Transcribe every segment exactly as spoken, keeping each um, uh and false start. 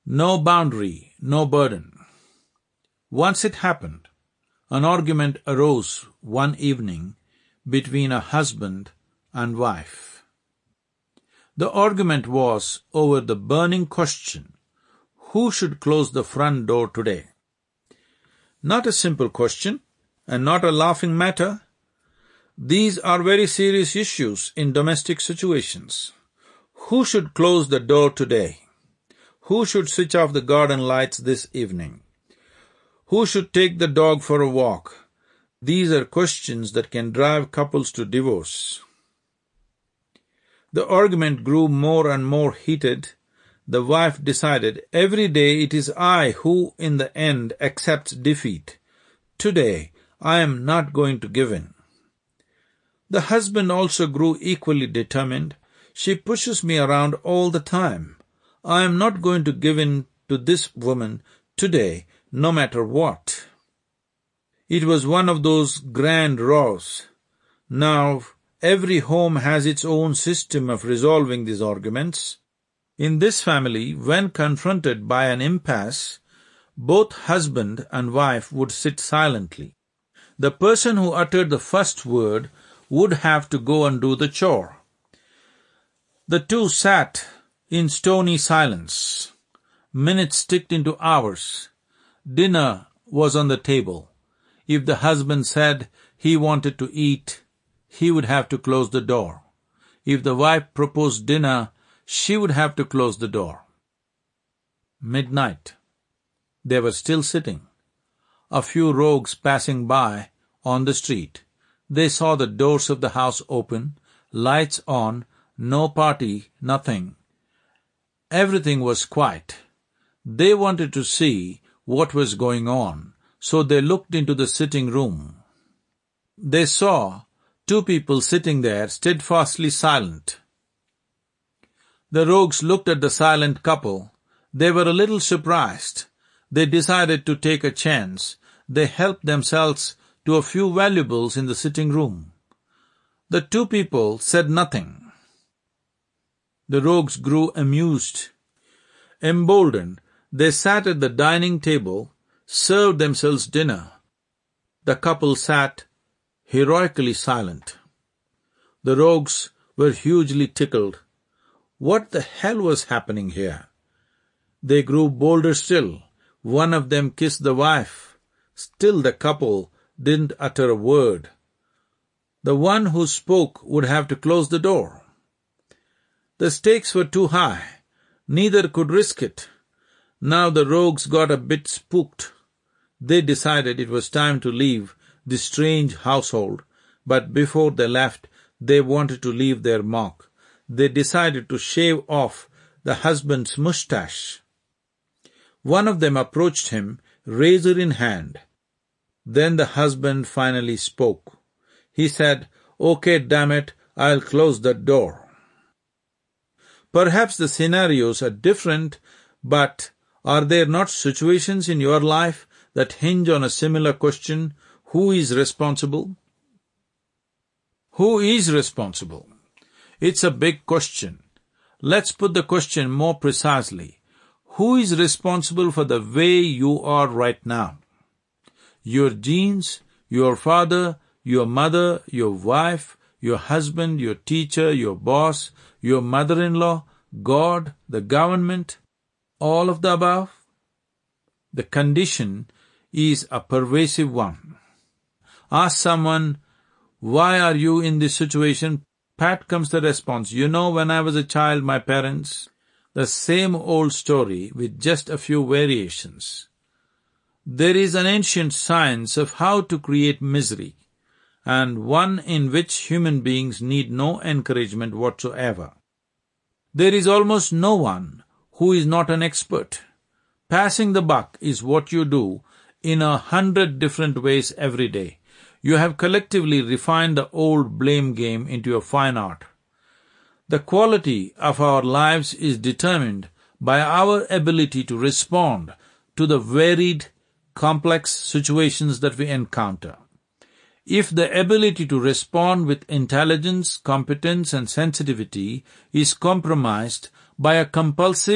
No boundary, no burden. Once it happened, an argument arose one evening between a husband and wife. The argument was over the burning question, who should close the front door today? Not a simple question, and not a laughing matter. These are very serious issues in domestic situations. Who should close the door today? Who should switch off the garden lights this evening? Who should take the dog for a walk? These are questions that can drive couples to divorce. The argument grew more and more heated. The wife decided, every day it is I who in the end accepts defeat. Today I am not going to give in. The husband also grew equally determined. She pushes me around all the time. I am not going to give in to this woman today, no matter what. It was one of those grand rows. Now, every home has its own system of resolving these arguments. In this family, when confronted by an impasse, both husband and wife would sit silently. The person who uttered the first word would have to go and do the chore. The two sat in stony silence. Minutes ticked into hours. Dinner was on the table. If the husband said he wanted to eat, he would have to close the door. If the wife proposed dinner, she would have to close the door. Midnight. They were still sitting. A few rogues passing by on the street. They saw the doors of the house open, lights on, no party, nothing. Everything was quiet. They wanted to see what was going on, so they looked into the sitting room. They saw two people sitting there steadfastly silent. The rogues looked at the silent couple. They were a little surprised. They decided to take a chance. They helped themselves to a few valuables in the sitting room. The two people said nothing. The rogues grew amused. Emboldened, they sat at the dining table, served themselves dinner. The couple sat heroically silent. The rogues were hugely tickled. What the hell was happening here? They grew bolder still. One of them kissed the wife. Still the couple didn't utter a word. The one who spoke would have to close the door. The stakes were too high. Neither could risk it. Now the rogues got a bit spooked. They decided it was time to leave this strange household, but before they left, they wanted to leave their mark. They decided to shave off the husband's mustache. One of them approached him, razor in hand. Then the husband finally spoke. He said, "Okay, damn it, I'll close that door." Perhaps the scenarios are different, but are there not situations in your life that hinge on a similar question, who is responsible? Who is responsible? It's a big question. Let's put the question more precisely. Who is responsible for the way you are right now? Your genes, your father, your mother, your wife, your husband, your teacher, your boss, your mother-in-law, God, the government, all of the above? The condition is a pervasive one. Ask someone, why are you in this situation? Pat comes the response, you know, when I was a child, my parents, the same old story with just a few variations. There is an ancient science of how to create misery, and one in which human beings need no encouragement whatsoever. There is almost no one who is not an expert. Passing the buck is what you do in a hundred different ways every day. You have collectively refined the old blame game into a fine art. The quality of our lives is determined by our ability to respond to the varied, complex situations that we encounter. If the ability to respond with intelligence, competence, and sensitivity is compromised by a compulsive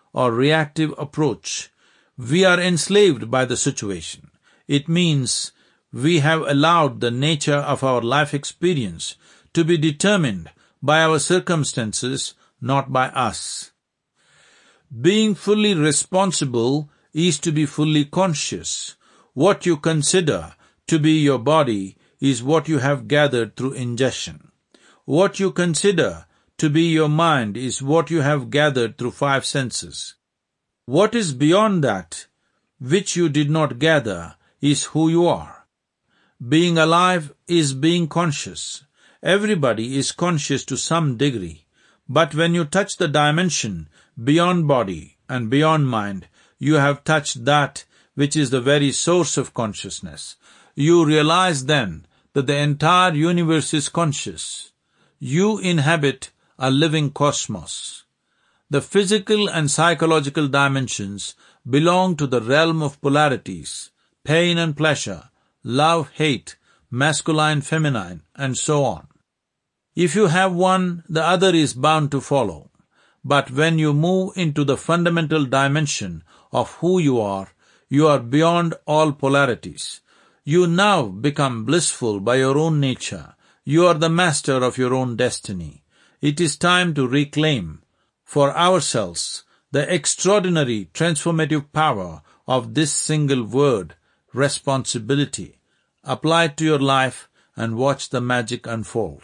or reactive approach, we are enslaved by the situation. It means we have allowed the nature of our life experience to be determined by our circumstances, not by us. Being fully responsible is to be fully conscious. What you consider to be your body is what you have gathered through ingestion. What you consider to be your mind is what you have gathered through five senses. What is beyond that, which you did not gather, is who you are. Being alive is being conscious. Everybody is conscious to some degree, but when you touch the dimension beyond body and beyond mind, you have touched that which is the very source of consciousness. You realize then that the entire universe is conscious. You inhabit a living cosmos. The physical and psychological dimensions belong to the realm of polarities, pain and pleasure, love, hate, masculine, feminine, and so on. If you have one, the other is bound to follow. But when you move into the fundamental dimension of who you are, you are beyond all polarities. You now become blissful by your own nature. You are the master of your own destiny. It is time to reclaim for ourselves the extraordinary transformative power of this single word, responsibility. Apply it to your life and watch the magic unfold.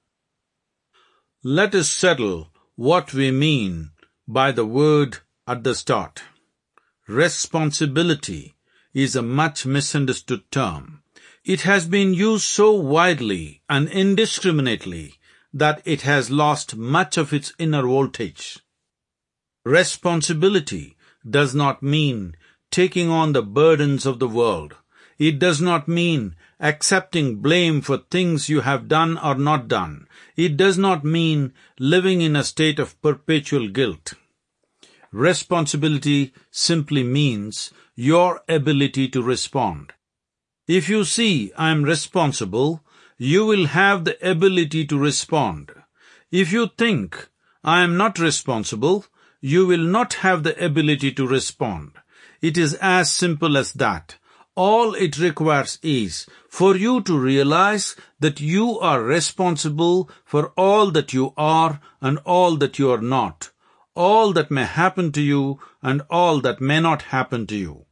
Let us settle what we mean by the word at the start. Responsibility is a much misunderstood term. It has been used so widely and indiscriminately that it has lost much of its inner voltage. Responsibility does not mean taking on the burdens of the world. It does not mean accepting blame for things you have done or not done. It does not mean living in a state of perpetual guilt. Responsibility simply means your ability to respond. If you see I am responsible, you will have the ability to respond. If you think I am not responsible, you will not have the ability to respond. It is as simple as that. All it requires is for you to realize that you are responsible for all that you are and all that you are not, all that may happen to you and all that may not happen to you.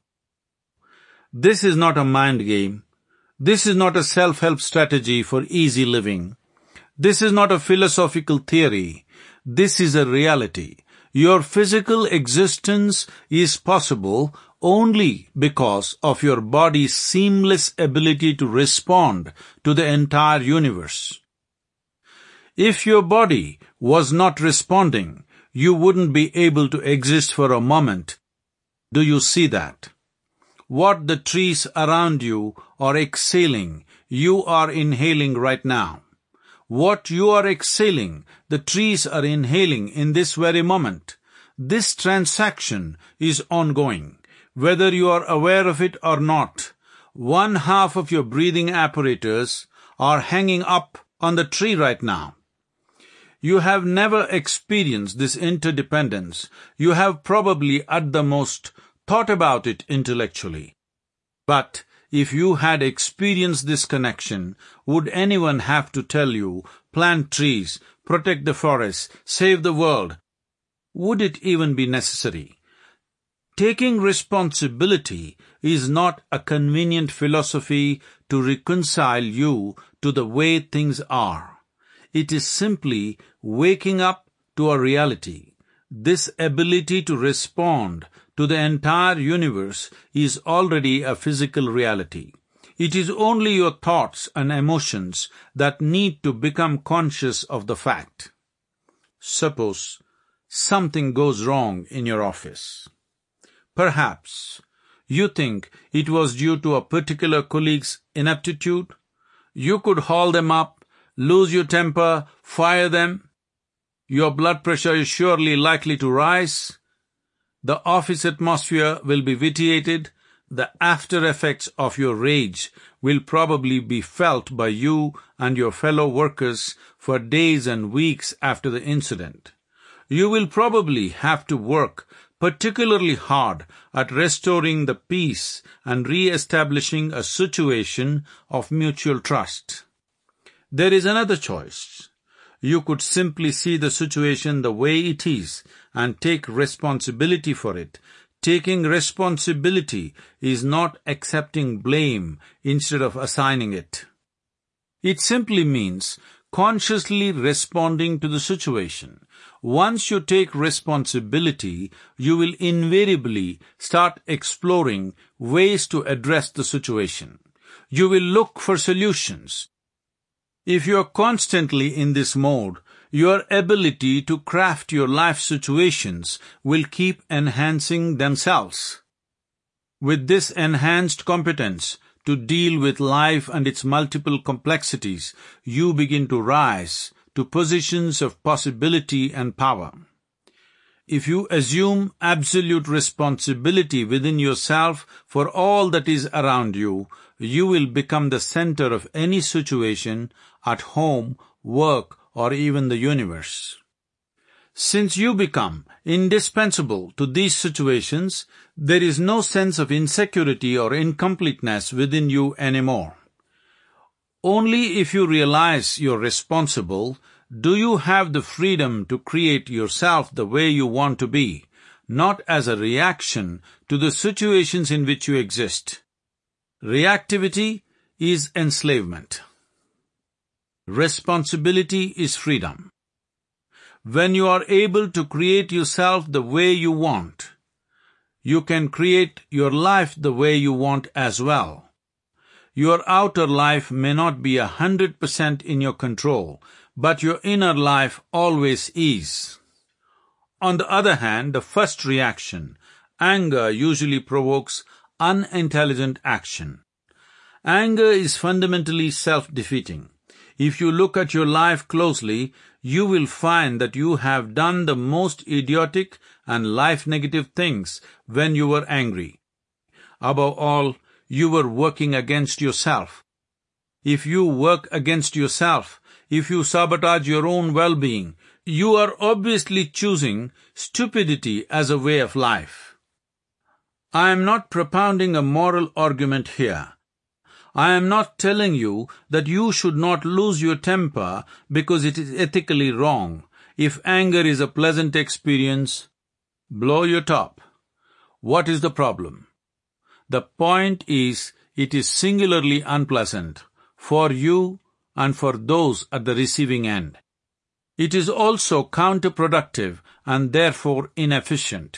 This is not a mind game. This is not a self-help strategy for easy living. This is not a philosophical theory. This is a reality. Your physical existence is possible only because of your body's seamless ability to respond to the entire universe. If your body was not responding, you wouldn't be able to exist for a moment. Do you see that? What the trees around you are exhaling, you are inhaling right now. What you are exhaling, the trees are inhaling in this very moment. This transaction is ongoing. Whether you are aware of it or not, one half of your breathing apparatus are hanging up on the tree right now. You have never experienced this interdependence. You have probably at the most thought about it intellectually. But if you had experienced this connection, would anyone have to tell you, plant trees, protect the forests, save the world? Would it even be necessary? Taking responsibility is not a convenient philosophy to reconcile you to the way things are. It is simply waking up to a reality. This ability to respond to the entire universe is already a physical reality. It is only your thoughts and emotions that need to become conscious of the fact. Suppose something goes wrong in your office. Perhaps you think it was due to a particular colleague's ineptitude. You could haul them up, lose your temper, fire them. Your blood pressure is surely likely to rise. The office atmosphere will be vitiated. The after effects of your rage will probably be felt by you and your fellow workers for days and weeks after the incident. You will probably have to work particularly hard at restoring the peace and re-establishing a situation of mutual trust. There is another choice. You could simply see the situation the way it is and take responsibility for it. Taking responsibility is not accepting blame instead of assigning it. It simply means consciously responding to the situation. Once you take responsibility, you will invariably start exploring ways to address the situation. You will look for solutions. If you are constantly in this mode, your ability to craft your life situations will keep enhancing themselves. With this enhanced competence to deal with life and its multiple complexities, you begin to rise to positions of possibility and power. If you assume absolute responsibility within yourself for all that is around you, you will become the center of any situation at home, work, or even the universe. Since you become indispensable to these situations, there is no sense of insecurity or incompleteness within you anymore. Only if you realize you're responsible do you have the freedom to create yourself the way you want to be, not as a reaction to the situations in which you exist. Reactivity is enslavement. Responsibility is freedom. When you are able to create yourself the way you want, you can create your life the way you want as well. Your outer life may not be a hundred percent in your control, but your inner life always is. On the other hand, the first reaction, anger, usually provokes unintelligent action. Anger is fundamentally self-defeating. If you look at your life closely, you will find that you have done the most idiotic and life-negative things when you were angry. Above all, you were working against yourself. If you work against yourself, if you sabotage your own well-being, you are obviously choosing stupidity as a way of life. I am not propounding a moral argument here. I am not telling you that you should not lose your temper because it is ethically wrong. If anger is a pleasant experience, blow your top. What is the problem? The point is, it is singularly unpleasant for you and for those at the receiving end. It is also counterproductive and therefore inefficient.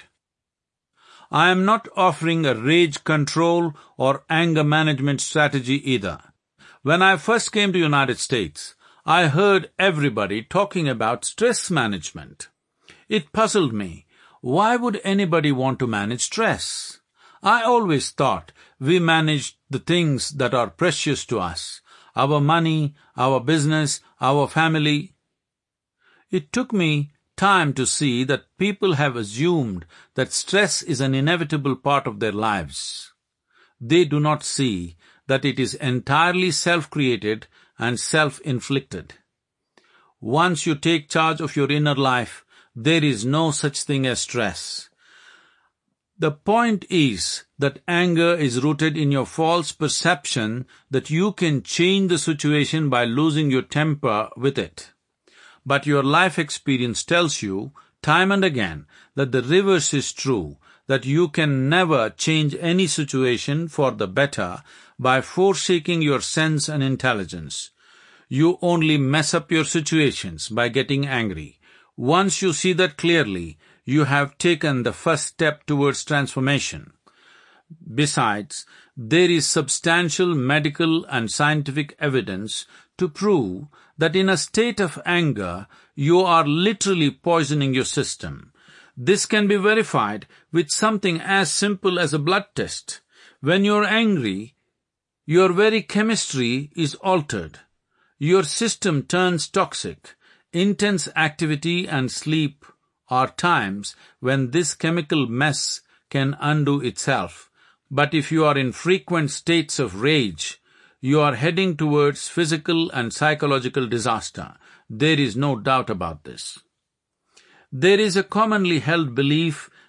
I am not offering a rage control or anger management strategy either. When I first came to the United States, I heard everybody talking about stress management. It puzzled me. Why would anybody want to manage stress? I always thought we managed the things that are precious to us, our money, our business, our family. It took me time to see that people have assumed that stress is an inevitable part of their lives. They do not see that it is entirely self-created and self-inflicted. Once you take charge of your inner life, there is no such thing as stress. The point is that anger is rooted in your false perception that you can change the situation by losing your temper with it. But your life experience tells you, time and again, that the reverse is true, that you can never change any situation for the better by forsaking your sense and intelligence. You only mess up your situations by getting angry. Once you see that clearly, you have taken the first step towards transformation. Besides, there is substantial medical and scientific evidence to prove that in a state of anger, you are literally poisoning your system. This can be verified with something as simple as a blood test. When you are angry, your very chemistry is altered. Your system turns toxic. Intense activity and sleep are times when this chemical mess can undo itself. But if you are in frequent states of rage, you are heading towards physical and psychological disaster. There is no doubt about this. There is a commonly held belief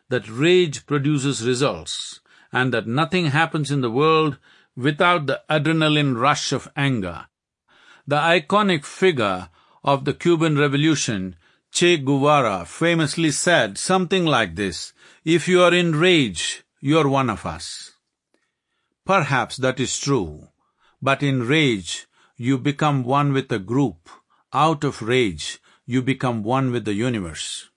that rage produces results, and that nothing happens in the world without the adrenaline rush of anger. The iconic figure of the Cuban Revolution, Che Guevara, famously said something like this: "If you are in rage, you are one of us." Perhaps that is true, but in rage, you become one with a group. Out of rage, you become one with the universe.